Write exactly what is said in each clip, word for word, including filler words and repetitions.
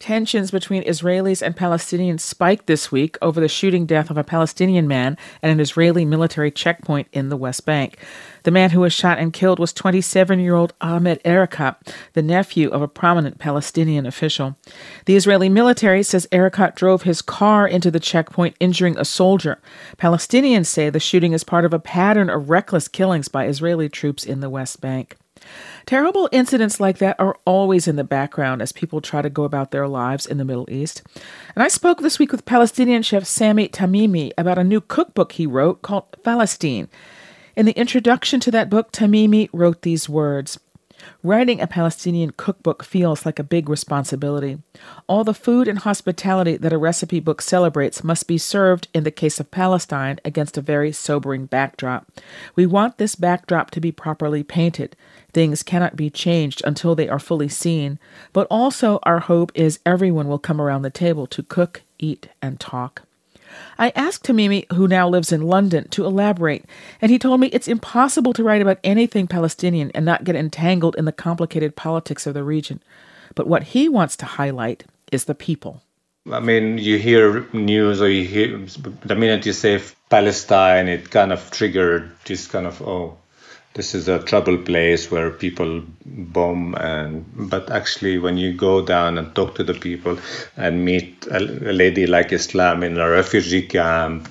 Tensions between Israelis and Palestinians spiked this week over the shooting death of a Palestinian man at an Israeli military checkpoint in the West Bank. The man who was shot and killed was twenty-seven-year-old Ahmed Erekat, the nephew of a prominent Palestinian official. The Israeli military says Erekat drove his car into the checkpoint, injuring a soldier. Palestinians say the shooting is part of a pattern of reckless killings by Israeli troops in the West Bank. Terrible incidents like that are always in the background as people try to go about their lives in the Middle East. And I spoke this week with Palestinian chef Sami Tamimi about a new cookbook he wrote called Palestine. In the introduction to that book, Tamimi wrote these words: "Writing a Palestinian cookbook feels like a big responsibility. All the food and hospitality that a recipe book celebrates must be served in the case of Palestine against a very sobering backdrop. We want this backdrop to be properly painted. Things cannot be changed until they are fully seen. But also our hope is everyone will come around the table to cook, eat, and talk." I asked Tamimi, who now lives in London, to elaborate, and he told me it's impossible to write about anything Palestinian and not get entangled in the complicated politics of the region. But what he wants to highlight is the people. I mean, you hear news or you hear, the minute you say Palestine, it kind of triggered this kind of, oh, this is a trouble place where people bomb. And but actually, when you go down and talk to the people and meet a, a lady like Islam in a refugee camp,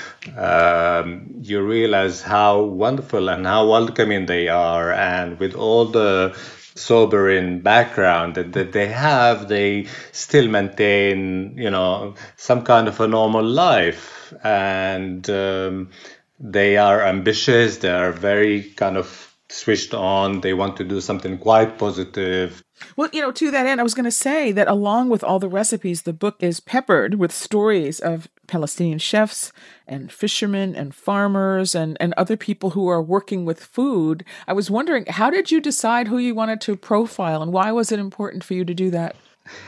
um, you realize how wonderful and how welcoming they are. And with all the sobering background that, that they have, they still maintain, you know, some kind of a normal life. And um, they are ambitious. They are very kind of switched on. They want to do something quite positive. Well, you know, to that end, I was going to say that along with all the recipes, the book is peppered with stories of Palestinian chefs and fishermen and farmers and, and other people who are working with food. I was wondering, how did you decide who you wanted to profile, and why was it important for you to do that?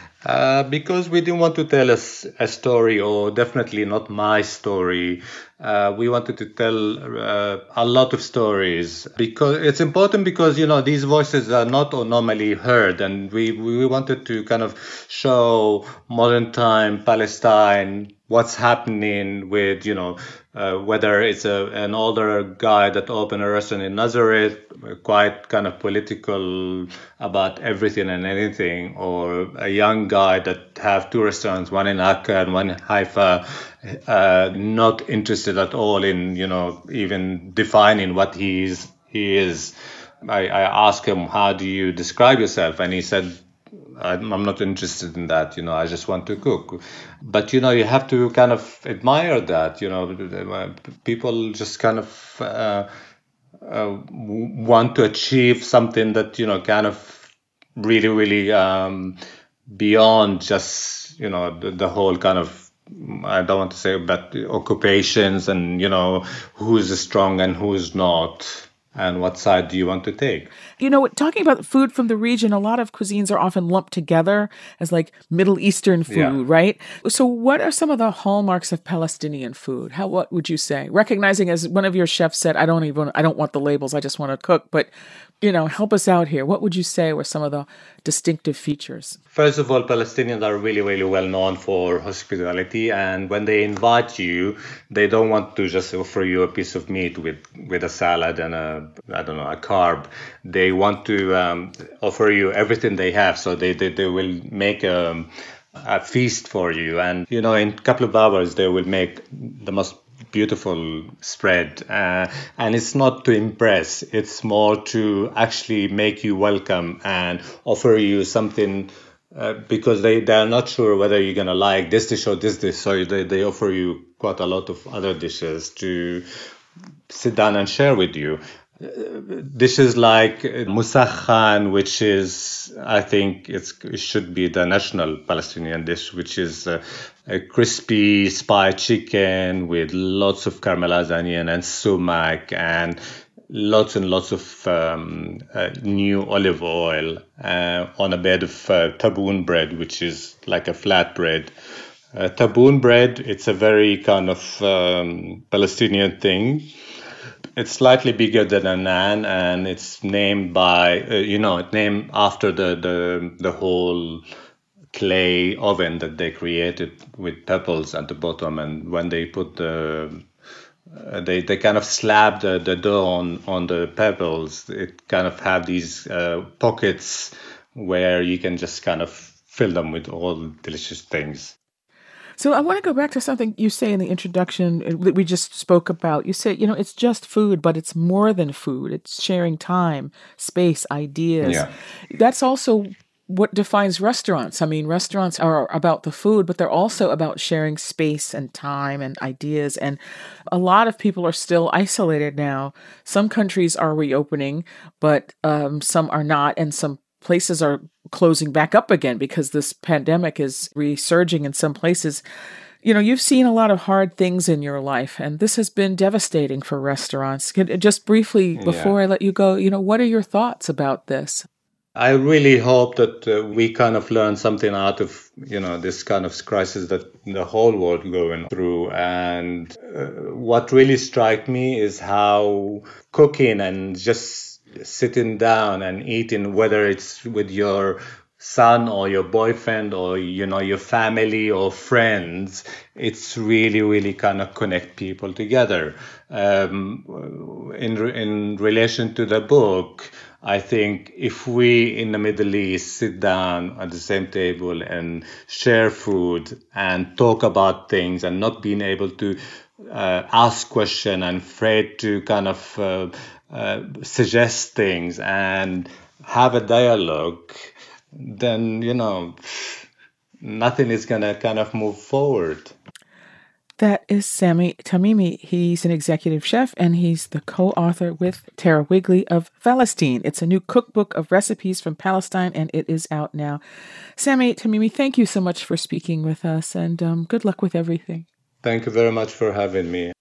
Uh, because we didn't want to tell a, a story, or definitely not my story. Uh, we wanted to tell uh, a lot of stories, because it's important, because, you know, these voices are not normally heard. And we, we wanted to kind of show modern time Palestine, what's happening with, you know, uh, whether it's a, an older guy that opened a restaurant in Nazareth, quite kind of political about everything and anything, or a young guy that have two restaurants, one in Akka and one in Haifa, uh, not interested at all in, you know, even defining what he is. He is. I, I asked him, how do you describe yourself? And he said, I'm not interested in that, you know, I just want to cook. But, you know, you have to kind of admire that, you know, people just kind of uh, uh, want to achieve something that, you know, kind of really, really um, beyond just, you know, the, the whole kind of, I don't want to say about occupations and, you know, who's strong and who's not. And what side do you want to take? You know, talking about food from the region, a lot of cuisines are often lumped together as like Middle Eastern food, yeah. right? So what are some of the hallmarks of Palestinian food? How, what would you say? Recognizing, as one of your chefs said, I don't even, I don't want the labels, I just want to cook. But, you know, help us out here. What would you say were some of the distinctive features? First of all, Palestinians are really, really well known for hospitality. And when they invite you, they don't want to just offer you a piece of meat with, with a salad and a, I don't know, a carb. They want to um, offer you everything they have. So they, they, they will make a, a feast for you. And, you know, in a couple of hours, they will make the most beautiful spread. Uh, and it's not to impress. It's more to actually make you welcome and offer you something, uh, because they, they are not sure whether you're going to like this dish or this dish. So they, they offer you quite a lot of other dishes to sit down and share with you. Uh, dishes like Musakhan, which is, I think it's, it should be the national Palestinian dish, which is uh, a crispy spiced chicken with lots of caramelized onion and sumac and lots and lots of um, uh, new olive oil uh, on a bed of uh, taboon bread, which is like a flat bread. Uh, taboon bread, it's a very kind of um, Palestinian thing. It's slightly bigger than a naan, and it's named by, uh, you know, it's named after the, the, the whole clay oven that they created with pebbles at the bottom, and when they put the uh, they they kind of slab the, the dough on on the pebbles, it kind of have these uh, pockets where you can just kind of fill them with all delicious things. So I want to go back to something you say in the introduction that we just spoke about. You say, you know, it's just food, but it's more than food. It's sharing time, space, ideas. Yeah. That's also what defines restaurants. I mean, restaurants are about the food, but they're also about sharing space and time and ideas. And a lot of people are still isolated now. Some countries are reopening, but um, some are not, and some places are closing back up again because this pandemic is resurging in some places. You know, you've seen a lot of hard things in your life, and this has been devastating for restaurants. Just briefly, before Yeah. I let you go, you know, what are your thoughts about this? I really hope that uh, we kind of learn something out of, you know, this kind of crisis that the whole world going through. And uh, what really struck me is how cooking and just sitting down and eating, whether it's with your son or your boyfriend or, you know, your family or friends, it's really, really kind of connect people together. Um, in, in relation to the book, I think if we in the Middle East sit down at the same table and share food and talk about things and not being able to uh, ask questions and afraid to kind of uh, uh, suggest things and have a dialogue, then, you know, nothing is going to kind of move forward. That is Sami Tamimi. He's an executive chef, and he's the co-author with Tara Wigley of Falastine. It's a new cookbook of recipes from Palestine, and it is out now. Sami Tamimi, thank you so much for speaking with us, and um, good luck with everything. Thank you very much for having me.